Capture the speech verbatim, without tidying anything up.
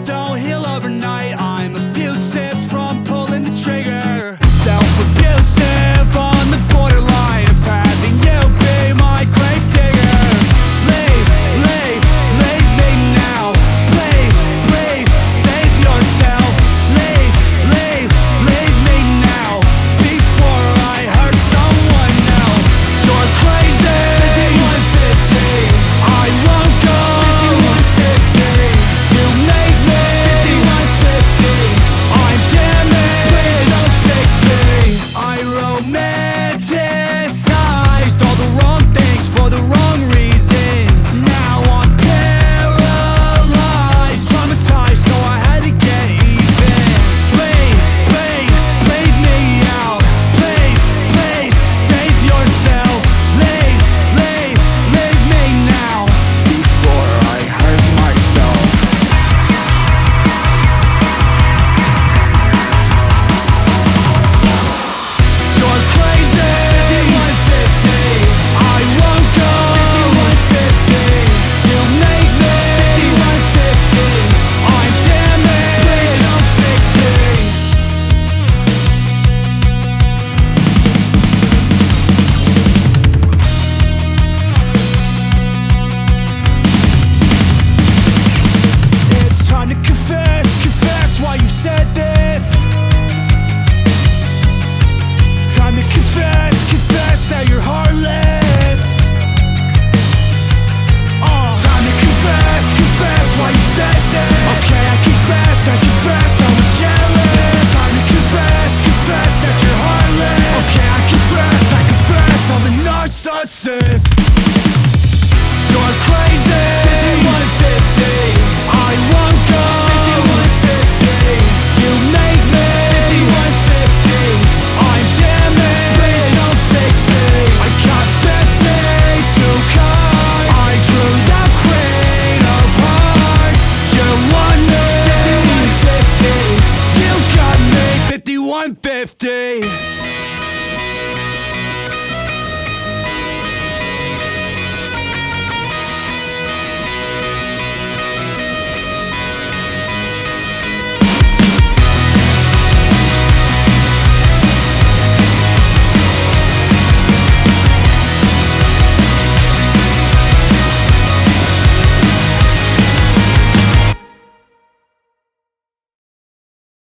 don't heal overnight. I'm a few sips from pulling the trigger. Self-abusive on the borderline of having you be my grave digger. Leave, leave, leave me now. Please, please, save yourself. Leave, leave, leave me now before I hurt someone else. You're crazy. fifty-one fifty. I won't go. fifty-one fifty. You made me. fifty-one fifty. I'm damaged. Please don't fix me. I romanticized all the wrong things for the wrong reasons. Now I'm paralyzed, traumatized, so I had to get even. Bleed, bleed, bleed me out. Please, please, save yourself. Leave, leave, leave me now before I hurt myself. You're crazy. fifty-one fifty. I won't go. fifty-one fifty. You made me. fifty-one fifty. I'm damaged. Please don't fix me. It's time to confess, confess why you said this. Time to confess, confess that you're heartless. uh. Time to confess, confess why you said this. Okay, I confess, I confess I was jealous. Time to confess, confess that you're heartless. Okay, I confess, I confess I'm a narcissist. You're crazy. fifty-one fifty. I won't go. fifty-one fifty. You made me. fifty-one fifty. I'm damaged. Please don't fix me. I got fifty-two cards. I drew the queen of hearts. You won me. fifty-one fifty. You got me. fifty-one fifty.